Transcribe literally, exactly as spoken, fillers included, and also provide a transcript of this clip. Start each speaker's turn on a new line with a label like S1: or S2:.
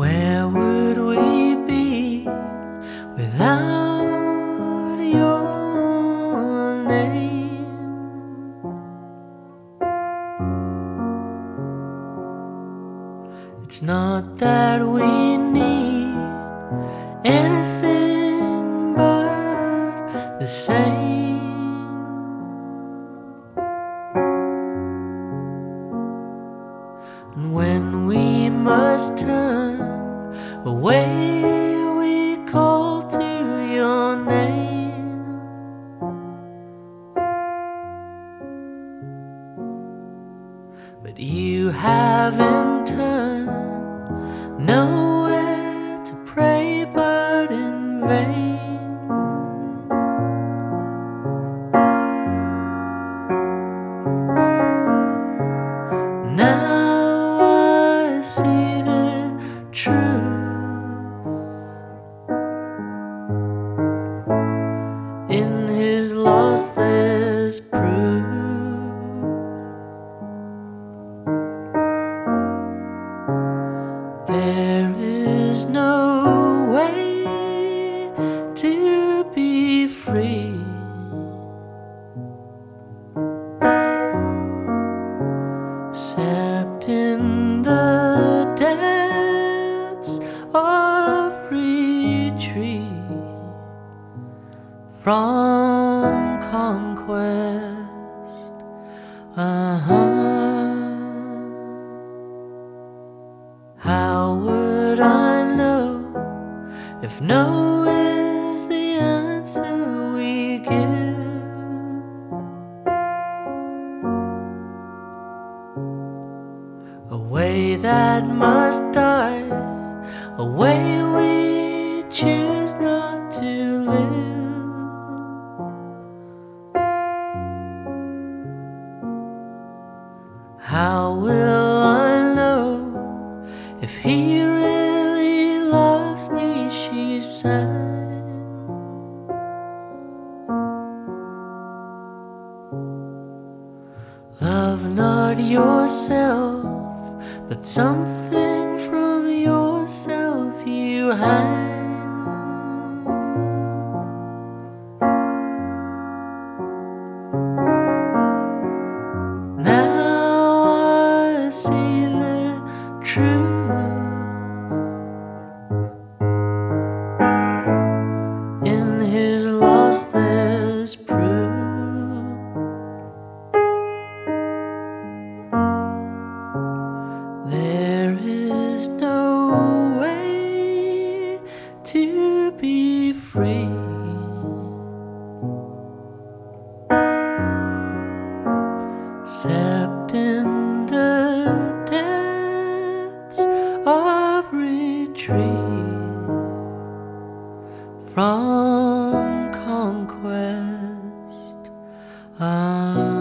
S1: Where would we be without your name? It's not that we need anything but the same. And when we must turn away, we call to your name. But you haven't turned nowhere to pray but in vain. Now I see the truth. In his loss there's proof. There is no way to be free. Except in the depths of retreat from conquest. Uh-huh. How would I know if no is the answer we give? A way that must die, a way we choose not to live. How will I know if he really loves me, she sang. Love not yourself, but something from yourself you hang. Now I see the truth. In his loss there's proof. There is no way to be free. Except in the depths of retreat from conquest. Ah.